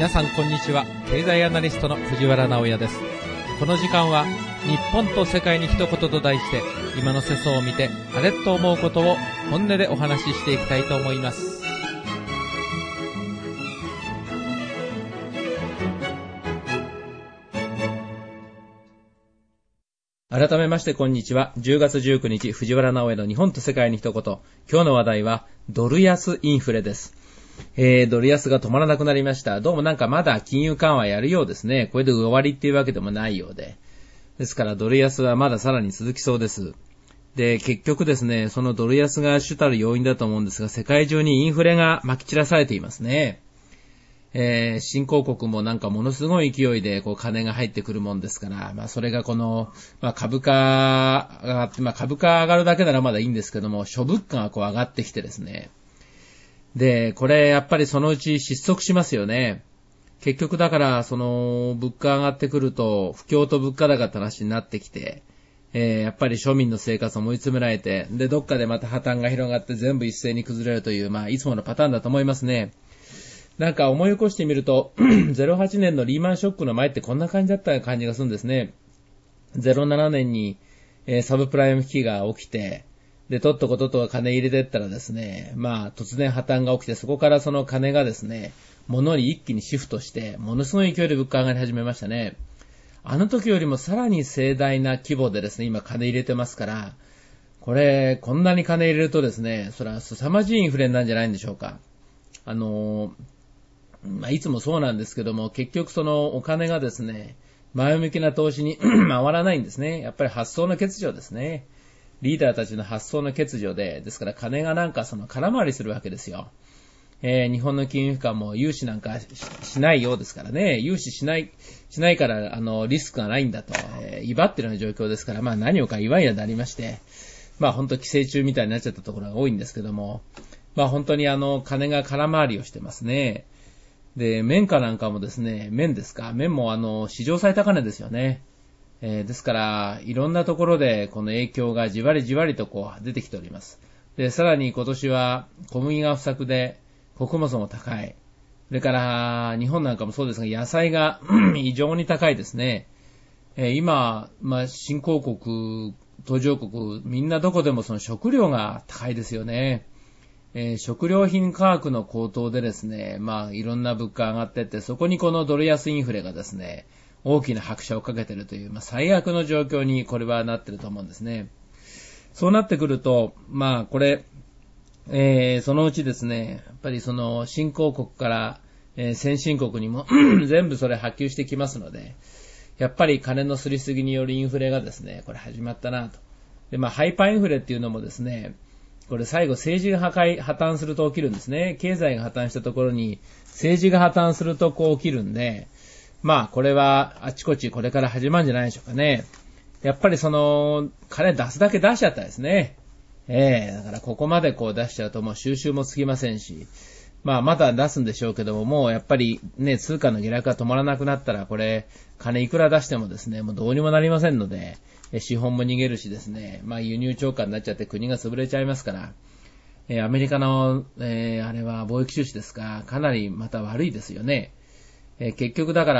皆さんこんにちは。経済アナリストの藤原直也です。この時間は日本と世界に一言と題して、今の世相を見てあれと思うことを本音でお話ししていきたいと思います。改めましてこんにちは。10月19日藤原直也の日本と世界に一言。今日の話題はドル安インフレです。ドル安が止まらなくなりました。どうもなんかまだ金融緩和やるようですね。これで終わりっていうわけでもないようで。ですからドル安はまださらに続きそうです。で、結局ですね、そのドル安が主たる要因だと思うんですが、世界中にインフレが撒き散らされていますね。新興国もなんかものすごい勢いで金が入ってくるもんですから、それが株価が上がって、株価上がるだけならまだいいんですけども、諸物価が上がってきてですね。で、これやっぱりそのうち失速しますよね。結局だからその物価上がってくると不況と物価高って話になってきて、やっぱり庶民の生活を追い詰められて、でどっかでまた破綻が広がって全部一斉に崩れるという、いつものパターンだと思いますね。なんか思い起こしてみると08年のリーマンショックの前ってこんな感じだった感じがするんですね。07年に、サブプライム危機が起きて、で、とっとことっと金入れてったらですね、突然破綻が起きて、そこからその金がですね、物に一気にシフトして、ものすごい勢いで物価上がり始めましたね。あの時よりもさらに盛大な規模でですね、今金入れてますから、こんなに金入れるとですね、それは凄まじいインフレなんじゃないんでしょうか。いつもそうなんですけども、結局そのお金がですね、前向きな投資に回らないんですね。やっぱり発想の欠如ですね。リーダーたちの発想の欠如で、ですから金がなんか空回りするわけですよ。日本の金融機関も融資なんか しないようですからね。融資しないからリスクがないんだと、威張ってるような状況ですから、何をか言わんやでありまして、本当寄生虫みたいになっちゃったところが多いんですけども、本当に金が空回りをしてますね。で、綿花なんかもですね、綿も史上最高値ですよね。ですから、いろんなところでこの影響がじわりじわりと出てきております。で、さらに今年は小麦が不作で、穀物も高い。それから、日本なんかもそうですが、野菜が異常に高いですね。今、新興国、途上国、みんなどこでもその食料が高いですよね。食料品価格の高騰でですね、いろんな物価上がってって、そこにこのドル安インフレがですね、大きな拍車をかけているという、最悪の状況にこれはなっていると思うんですね。そうなってくると、そのうちですね、やっぱりその新興国から、先進国にも全部それ波及してきますので、やっぱり金のすりすぎによるインフレがですね、これ始まったなと。で、ハイパーインフレっていうのもですね、これ最後政治が破綻すると起きるんですね。経済が破綻したところに政治が破綻すると起きるんで、これはあちこちこれから始まるんじゃないでしょうかね。やっぱり金出すだけ出しちゃったですね。だからここまで出しちゃうともう収拾もつきませんし、まだ出すんでしょうけども、もうやっぱりね、通貨の下落が止まらなくなったら、金いくら出してもですね、もうどうにもなりませんので、資本も逃げるしですね、輸入超過になっちゃって国が潰れちゃいますから、アメリカの、あれは貿易収支ですが、かなりまた悪いですよね。結局だから、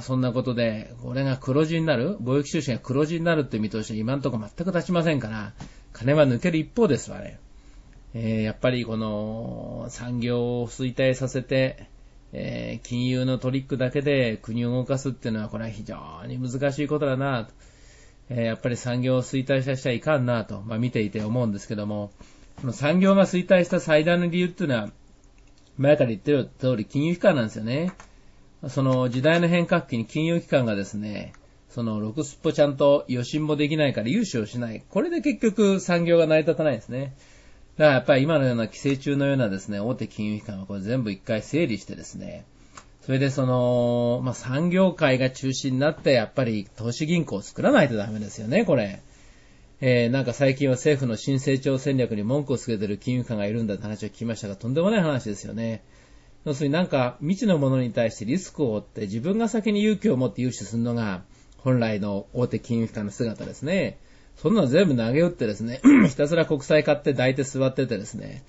そんなことで、これが黒字になる、貿易収支が黒字になるって見通しは今のところ全く立ちませんから、金は抜ける一方ですわね。やっぱりこの産業を衰退させて、金融のトリックだけで国を動かすっていうのはこれは非常に難しいことだなと、やっぱり産業を衰退させちゃいかんなと、見ていて思うんですけども、この産業が衰退した最大の理由っていうのは前から言ってる通り金融機関なんですよね。その時代の変革期に金融機関がですね、そのろくすっぽちゃんと予診もできないから融資をしない。これで結局産業が成り立たないですね。だからやっぱり今のような寄生虫のようなですね、大手金融機関はこれ全部一回整理してですね、それで産業界が中心になってやっぱり投資銀行を作らないとダメですよね、これ。なんか最近は政府の新成長戦略に文句をつけてる金融機関がいるんだって話を聞きましたが、とんでもない話ですよね。要するになんか未知のものに対してリスクを負って自分が先に勇気を持って融資するのが本来の大手金融機関の姿ですね。そんなの全部投げ打ってですね、ひたすら国債買って抱いて座っててですね、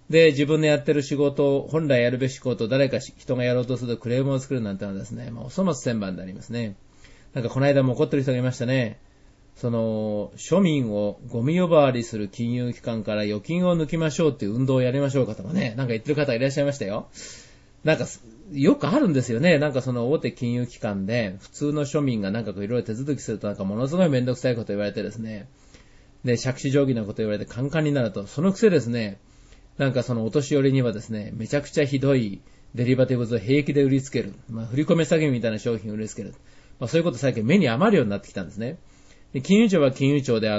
で、自分のやってる仕事、本来やるべき仕事を誰か人がやろうとするとクレームを作るなんてのはですね、お粗末千万でありますね。なんかこの間も怒ってる人がいましたね。庶民をゴミ呼ばわりする金融機関から預金を抜きましょうっていう運動をやりましょうかとかね、なんか言ってる方がいらっしゃいましたよ。なんか、よくあるんですよね。なんか大手金融機関で、普通の庶民がなんかいろいろ手続きするとなんかものすごいめんどくさいこと言われてですね、で、杓子定規なこと言われてカンカンになると、そのくせですね、なんかお年寄りにはですね、めちゃくちゃひどいデリバティブズを平気で売りつける。振り込め詐欺みたいな商品を売りつける。そういうこと最近目に余るようになってきたんですね。で、金融庁は金融庁で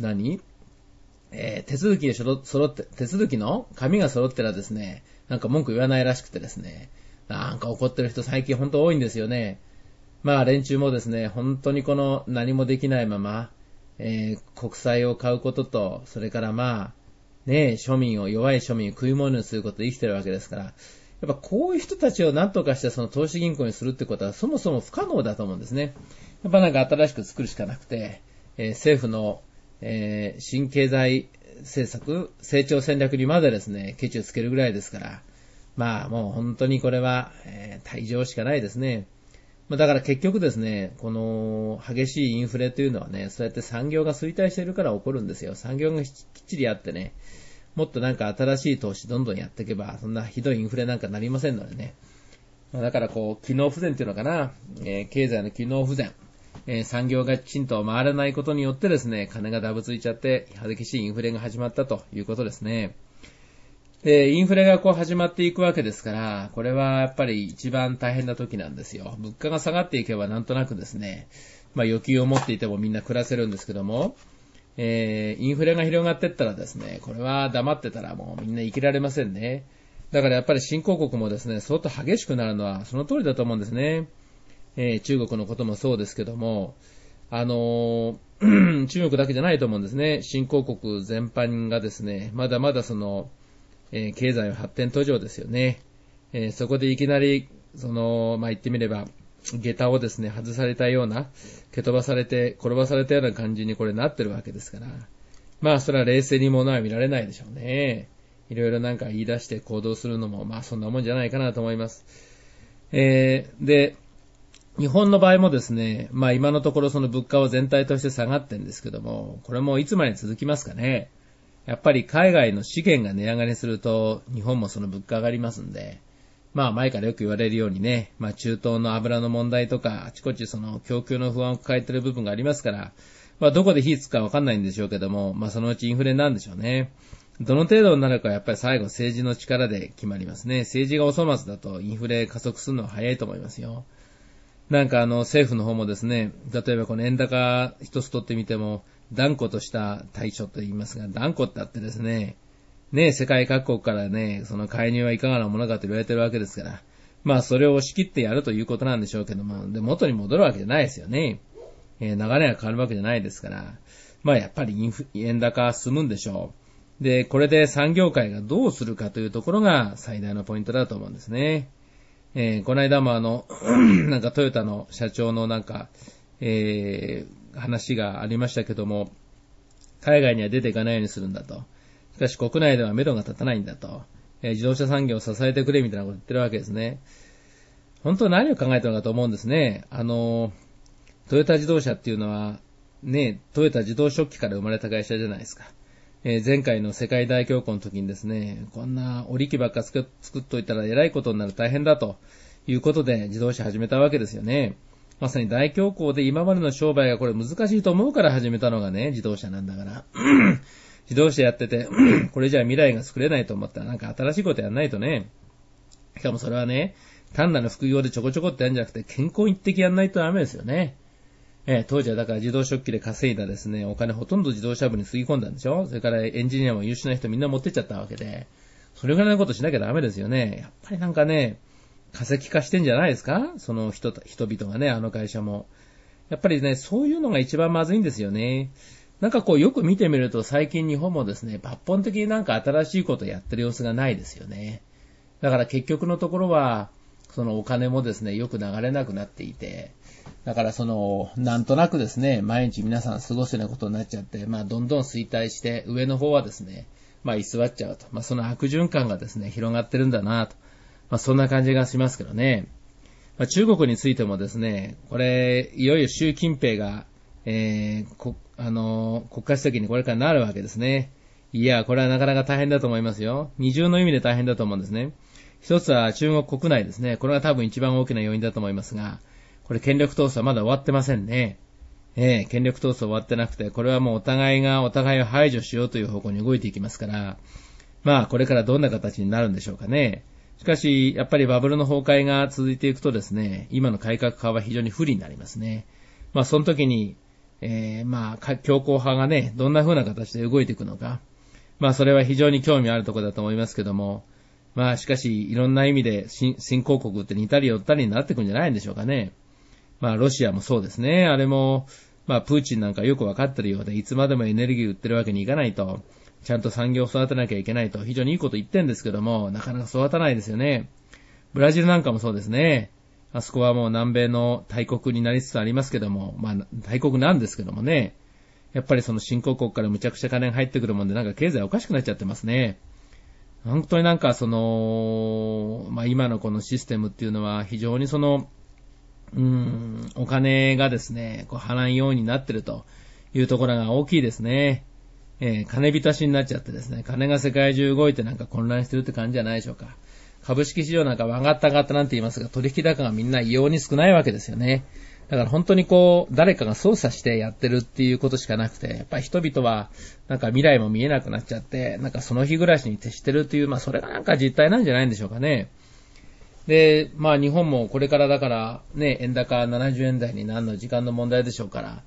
手続きの紙が揃ってらですね、なんか文句言わないらしくてですね、なんか怒ってる人最近本当多いんですよね。連中もですね、本当に何もできないまま、国債を買うことと、それから弱い庶民を食い物にすることで生きてるわけですから、やっぱこういう人たちを何とかして投資銀行にするってことはそもそも不可能だと思うんですね。やっぱなんか新しく作るしかなくて、政府の、新経済政策、成長戦略にまでですね、ケチをつけるぐらいですから、もう本当にこれは、退場しかないですね。だから結局ですね、この激しいインフレというのはね、そうやって産業が衰退しているから起こるんですよ。産業がきっちりあってね、もっとなんか新しい投資どんどんやっていけば、そんなひどいインフレなんかなりませんのでね。だから機能不全っていうのかな、経済の機能不全、産業がきちんと回らないことによってですね、金がダブついちゃって、激しいインフレが始まったということですね。で、インフレが始まっていくわけですから、これはやっぱり一番大変な時なんですよ。物価が下がっていけばなんとなくですね、預金を持っていてもみんな暮らせるんですけども、インフレが広がっていったらですね、これは黙ってたらもうみんな生きられませんね。だからやっぱり新興国もですね、相当激しくなるのはその通りだと思うんですね。中国のこともそうですけども、中国だけじゃないと思うんですね。新興国全般がですね、まだまだ経済の発展途上ですよね。そこでいきなり、言ってみれば、下駄をですね、外されたような、蹴飛ばされて、転ばされたような感じにこれなってるわけですから。それは冷静に物は見られないでしょうね。いろいろなんか言い出して行動するのも、そんなもんじゃないかなと思います。で、日本の場合もですね、今のところ物価は全体として下がってるんですけども、これもいつまで続きますかね。やっぱり海外の資源が値上がりすると、日本も物価上がりますんで、前からよく言われるようにね、中東の油の問題とか、あちこち供給の不安を抱えている部分がありますから、どこで火つくかわかんないんでしょうけども、そのうちインフレなんでしょうね。どの程度になるかはやっぱり最後政治の力で決まりますね。政治がお粗末だとインフレ加速するのは早いと思いますよ。なんか政府の方もですね、例えばこの円高一つ取ってみても、断固とした対処と言いますが、断固ってあってですね、世界各国からね、介入はいかがなものかと言われてるわけですから、それを仕切ってやるということなんでしょうけども、で、元に戻るわけじゃないですよね。流れが変わるわけじゃないですから、やっぱり円高進むんでしょう。で、これで産業界がどうするかというところが最大のポイントだと思うんですね。この間もなんかトヨタの社長のなんか、話がありましたけども、海外には出ていかないようにするんだと。しかし国内では目処が立たないんだと。自動車産業を支えてくれみたいなことを言ってるわけですね。本当は何を考えてるのかと思うんですね。トヨタ自動車っていうのは、トヨタ自動食器から生まれた会社じゃないですか。前回の世界大恐慌の時にですね、こんな織機ばっか作っといたら偉いことになる大変だということで自動車始めたわけですよね。まさに大恐慌で今までの商売がこれ難しいと思うから始めたのがね、自動車なんだから。自動車やってて、これじゃ未来が作れないと思ったらなんか新しいことやんないとね。しかもそれはね、単なる副業でちょこちょこってやるんじゃなくて健康一滴やんないとダメですよね。当時はだから自動食器で稼いだですね、お金ほとんど自動車部につぎ込んだんでしょ。それからエンジニアも優秀な人みんな持ってっちゃったわけで、それぐらいのことしなきゃダメですよね。やっぱりなんかね、化石化してんじゃないですか、その人々がね、あの会社も。やっぱりね、そういうのが一番まずいんですよね。なんかよく見てみると最近日本もですね、抜本的になんか新しいことをやってる様子がないですよね。だから結局のところは、お金もですね、よく流れなくなっていて、だからなんとなくですね、毎日皆さん過ごすようなことになっちゃって、どんどん衰退して、上の方はですね、 居座っちゃうと。その悪循環がですね、広がってるんだなと。そんな感じがしますけどね。中国についてもですね、これ、いよいよ習近平が、国家主席にこれからなるわけですね。いや、これはなかなか大変だと思いますよ。二重の意味で大変だと思うんですね。一つは中国国内ですね。これが多分一番大きな要因だと思いますが、これ権力闘争はまだ終わってませんね。権力闘争終わってなくて、これはもうお互いがお互いを排除しようという方向に動いていきますから、これからどんな形になるんでしょうかね。しかし、やっぱりバブルの崩壊が続いていくとですね、今の改革派は非常に不利になりますね。その時に、強硬派がね、どんな風な形で動いていくのか。それは非常に興味あるところだと思いますけども、しかし、いろんな意味で新興国って似たり寄ったりになっていくんじゃないんでしょうかね。ロシアもそうですね。あれも、プーチンなんかよくわかってるようで、いつまでもエネルギー売ってるわけにいかないと、ちゃんと産業を育てなきゃいけないと、非常にいいこと言ってるんですけども、なかなか育たないですよね。ブラジルなんかもそうですね。あそこはもう南米の大国になりつつありますけども、大国なんですけどもね。やっぱりその新興国からむちゃくちゃ金が入ってくるもんで、なんか経済おかしくなっちゃってますね。本当になんか今のこのシステムっていうのは非常にお金がですね、払わんようになってるというところが大きいですね。金浸しになっちゃってですね、金が世界中動いてなんか混乱してるって感じじゃないでしょうか。株式市場なんか上がった上がったなんて言いますが、取引高がみんな異様に少ないわけですよね。だから本当に誰かが操作してやってるっていうことしかなくて、やっぱり人々はなんか未来も見えなくなっちゃって、なんかその日暮らしに徹してるっていう、それがなんか実態なんじゃないんでしょうかね。で、日本もこれからだからね、円高70円台になるの時間の問題でしょうから、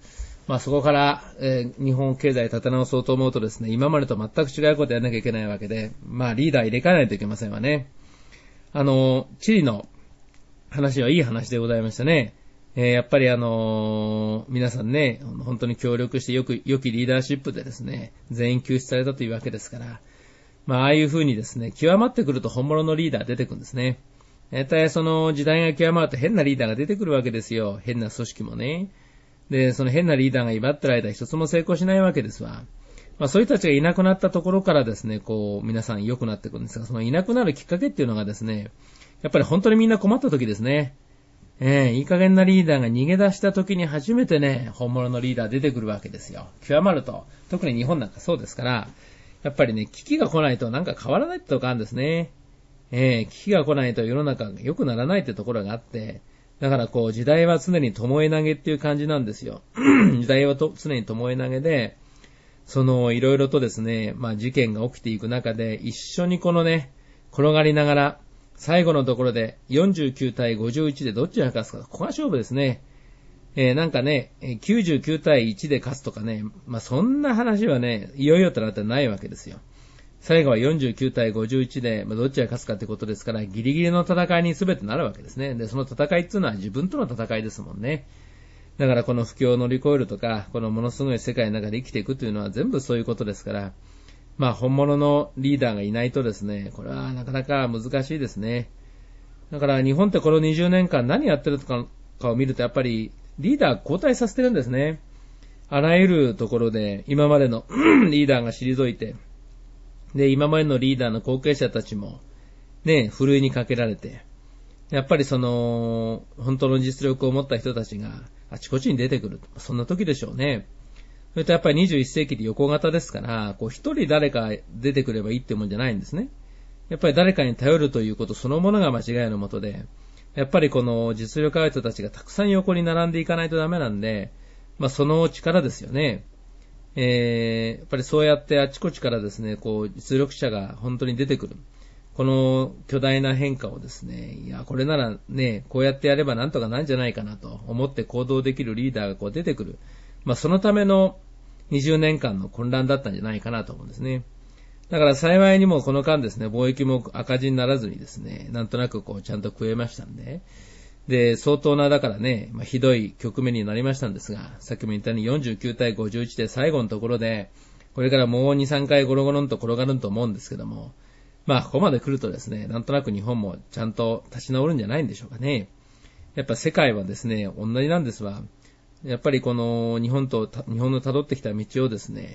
そこから、日本経済立て直そうと思うとですね、今までと全く違うことやらなきゃいけないわけで、リーダー入れ替えないといけませんわね。チリの話はいい話でございましたね。やっぱり皆さんね、本当に協力して良きリーダーシップでですね、全員救出されたというわけですから、ああいう風にですね、極まってくると本物のリーダー出てくるんですね。大体その時代が極まると変なリーダーが出てくるわけですよ。変な組織もね。で、その変なリーダーが威張ってる間一つも成功しないわけですわ。そういう人たちがいなくなったところからですね、皆さん良くなってくるんですが、そのいなくなるきっかけっていうのがですね、やっぱり本当にみんな困った時ですね。いい加減なリーダーが逃げ出した時に初めてね、本物のリーダー出てくるわけですよ。極まると。特に日本なんかそうですから、やっぱりね、危機が来ないとなんか変わらないってとこあるんですね。危機が来ないと世の中が良くならないってところがあって、だから時代は常に巴投げっていう感じなんですよ。時代は常に巴投げで、いろいろとですね、事件が起きていく中で、一緒に転がりながら、最後のところで49対51でどっちが勝つか、ここが勝負ですね。なんかね、99対1で勝つとかね、そんな話はね、いよいよとなってないわけですよ。最後は49対51で、どっちが勝つかってことですから、ギリギリの戦いに全てなるわけですね。で、その戦いっていうのは自分との戦いですもんね。だからこの不況を乗り越えるとか、このものすごい世界の中で生きていくというのは全部そういうことですから、本物のリーダーがいないとですね、これはなかなか難しいですね。だから日本ってこの20年間何やってるかを見るとやっぱりリーダー交代させてるんですね。あらゆるところで今までのリーダーが退いて、で、今までのリーダーの後継者たちもね、ふるいにかけられて、やっぱり本当の実力を持った人たちがあちこちに出てくる。そんな時でしょうね。それとやっぱり21世紀で横型ですから、一人誰か出てくればいいってもんじゃないんですね。やっぱり誰かに頼るということそのものが間違いのもとで、やっぱりこの実力ある人たちがたくさん横に並んでいかないとダメなんで、その力ですよね。やっぱりそうやってあちこちからですね、実力者が本当に出てくる。この巨大な変化をですね、いや、これならね、こうやってやればなんとかなんじゃないかなと思って行動できるリーダーが出てくる。そのための20年間の混乱だったんじゃないかなと思うんですね。だから幸いにもこの間ですね、貿易も赤字にならずにですね、なんとなくちゃんと食えましたんで、で、相当なだからね、ひどい局面になりましたんですが、さっきも言ったように49対51で最後のところで、これからもう2、3回ゴロゴロンと転がると思うんですけども、ここまで来るとですね、なんとなく日本もちゃんと立ち直るんじゃないんでしょうかね。やっぱ世界はですね、同じなんですわ。やっぱりこの日本の辿ってきた道をですね、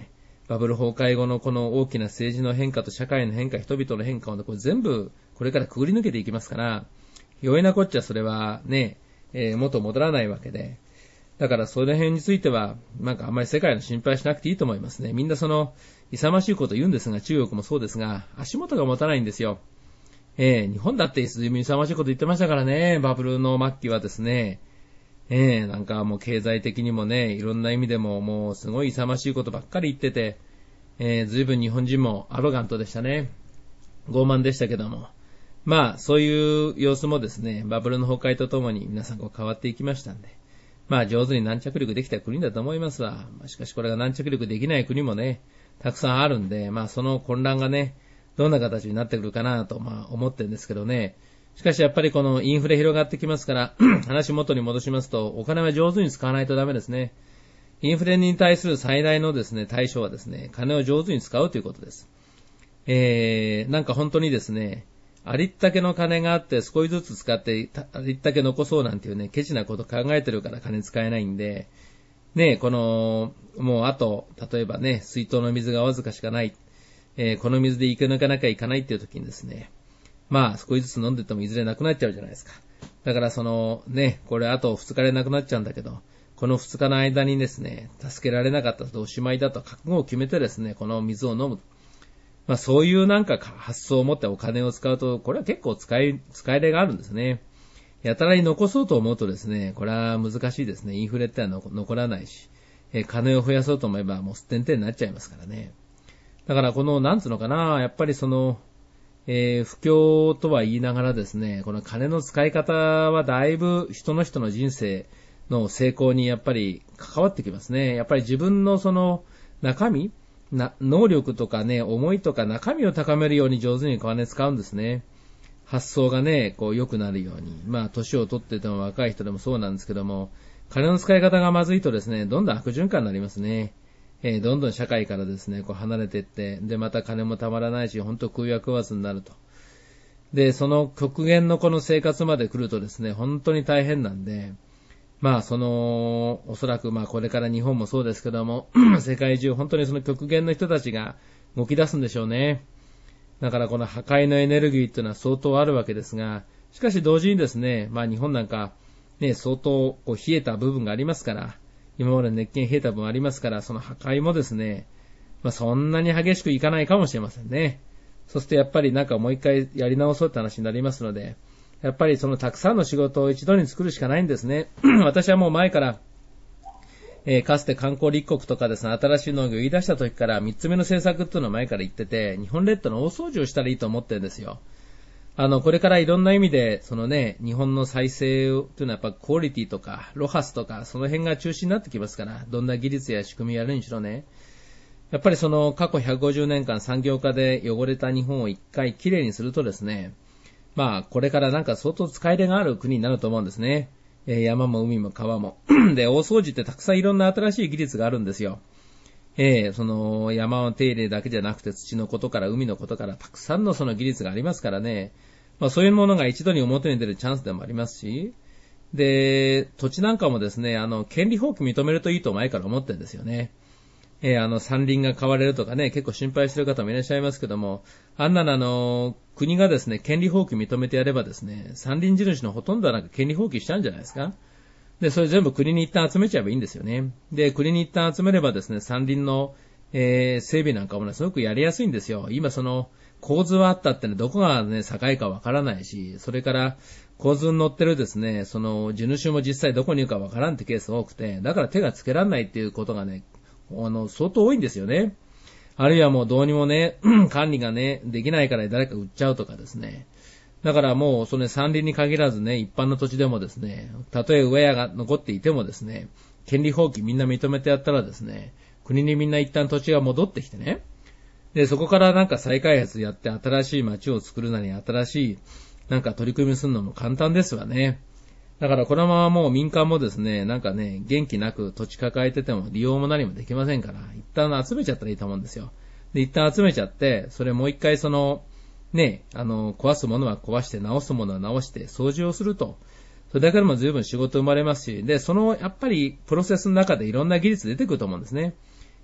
バブル崩壊後のこの大きな政治の変化と社会の変化、人々の変化をこれ全部これからくぐり抜けていきますから、容易なこっちゃそれはね、元戻らないわけで、だからその辺については、なんかあんまり世界の心配しなくていいと思いますね。みんなその、勇ましいこと言うんですが、中国もそうですが、足元が持たないんですよ。日本だって勇ましいこと言ってましたからね、バブルの末期はですね。なんかもう経済的にもね、いろんな意味でももうすごい勇ましいことばっかり言ってて、随分日本人もアロガントでしたね。傲慢でしたけども。まあ、そういう様子もですね、バブルの崩壊とともに皆さんこう変わっていきましたんで。まあ上手に軟着陸できた国だと思いますわ。しかしこれが軟着陸できない国もね、たくさんあるんで、まあその混乱がね、どんな形になってくるかなと思ってるんですけどね。しかしやっぱりこのインフレ広がってきますから、話元に戻しますと、お金は上手に使わないとダメですね。インフレに対する最大のですね、対処はですね、金を上手に使うということです。なんか本当にですね、ありったけの金があって少しずつ使ってありったけ残そうなんていうね、ケチなこと考えてるから金使えないんで、ね、この、もうあと、例えばね、水筒の水がわずかしかない、この水で生き抜かなきゃいかないっていう時にですね、まあ少しずつ飲んでてもいずれなくなっちゃうじゃないですか。だからそのね、これあと2日でなくなっちゃうんだけど、この2日の間にですね、助けられなかったとおしまいだと覚悟を決めてですね、この水を飲む。まあそういうなんか発想を持ってお金を使うと、これは結構使い例があるんですね。やたらに残そうと思うとですね、これは難しいですね。インフレってのは残らないし、金を増やそうと思えばもうすってんてんになっちゃいますからね。だからこの、なんつうのかな、やっぱりその、不況とは言いながらですね、この金の使い方はだいぶ人の人生の成功にやっぱり関わってきますね。やっぱり自分のその中身、能力とかね、思いとか中身を高めるように上手に金使うんですね。発想がね、こう良くなるように。まあ、年を取ってても若い人でもそうなんですけども、金の使い方がまずいとですね、どんどん悪循環になりますね。どんどん社会からですね、こう離れていって、で、また金もたまらないし、本当空や食わずになると。で、その極限のこの生活まで来るとですね、本当に大変なんで、まあ、おそらくまあこれから日本もそうですけども、世界中本当にその極限の人たちが動き出すんでしょうね。だからこの破壊のエネルギーっていうのは相当あるわけですが、しかし同時にですね、まあ日本なんかね、相当こう冷えた部分がありますから、今まで熱圏冷えた部分ありますから、その破壊もですね、まあそんなに激しくいかないかもしれませんね。そしてやっぱりなんかもう一回やり直そうって話になりますので、やっぱりそのたくさんの仕事を一度に作るしかないんですね。私はもう前から、かつて観光立国とかですね、新しい農業を言い出した時から3つ目の政策っていうのを前から言ってて、日本列島の大掃除をしたらいいと思ってるんですよ。これからいろんな意味で、そのね、日本の再生というのはやっぱクオリティとか、ロハスとか、その辺が中心になってきますから、どんな技術や仕組みやるにしろね。やっぱりその過去150年間産業化で汚れた日本を一回きれいにするとですね、まあ、これからなんか相当使い手がある国になると思うんですね。山も海も川も。で、大掃除ってたくさんいろんな新しい技術があるんですよ。その山の手入れだけじゃなくて土のことから海のことからたくさんのその技術がありますからね。まあそういうものが一度に表に出るチャンスでもありますし。で、土地なんかもですね、権利放棄認めるといいと前から思ってるんですよね。山林が買われるとかね、結構心配してる方もいらっしゃいますけども、あんなの国がですね、権利放棄認めてやればですね、山林地主のほとんどはなんか権利放棄しちゃうんじゃないですか。で、それ全部国に一旦集めちゃえばいいんですよね。で、国に一旦集めればですね、山林の、整備なんかもね、すごくやりやすいんですよ。今その、構図はあったってね、どこがね、境かわからないし、それから、構図に乗ってるですね、その、地主も実際どこにいるかわからんってケースが多くて、だから手がつけられないっていうことがね、相当多いんですよね。あるいはもうどうにもね、管理がね、できないから誰か売っちゃうとかですね。だからもう、その山林に限らずね、一般の土地でもですね、たとえウェアが残っていてもですね、権利放棄みんな認めてやったらですね、国にみんな一旦土地が戻ってきてね、で、そこからなんか再開発やって新しい街を作るなり、新しいなんか取り組みするのも簡単ですわね。だからこのままもう民間もですね、なんかね、元気なく土地抱えてても利用も何もできませんから、一旦集めちゃったらいいと思うんですよ。で、一旦集めちゃって、それもう一回その、ね、壊すものは壊して、直すものは直して、掃除をすると。それだけでも十分仕事生まれますし、で、その、やっぱり、プロセスの中でいろんな技術出てくると思うんですね。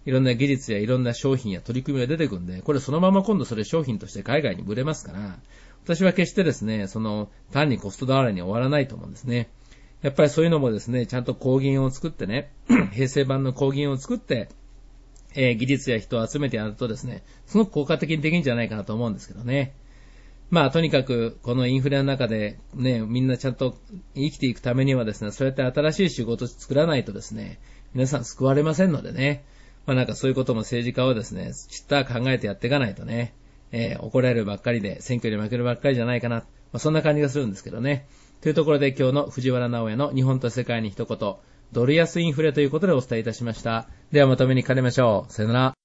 いろんな技術やいろんな商品や取り組みが出てくるんで、これそのまま今度それ商品として海外に売れますから、私は決してですね、単にコストダウンに終わらないと思うんですね。やっぱりそういうのもですね、ちゃんと工銀を作ってね、平成版の工銀を作って、技術や人を集めてやるとですね、すごく効果的にできるんじゃないかなと思うんですけどね。まあ、とにかく、このインフレの中でね、みんなちゃんと生きていくためにはですね、そうやって新しい仕事を作らないとですね、皆さん救われませんのでね、まあなんかそういうことも政治家はですね、知った考えてやっていかないとね、怒られるばっかりで、選挙で負けるばっかりじゃないかな、まあそんな感じがするんですけどね。というところで今日の藤原直哉の日本と世界に一言、ドル安インフレということでお伝えいたしました。ではまとめにかかりましょう。さよなら。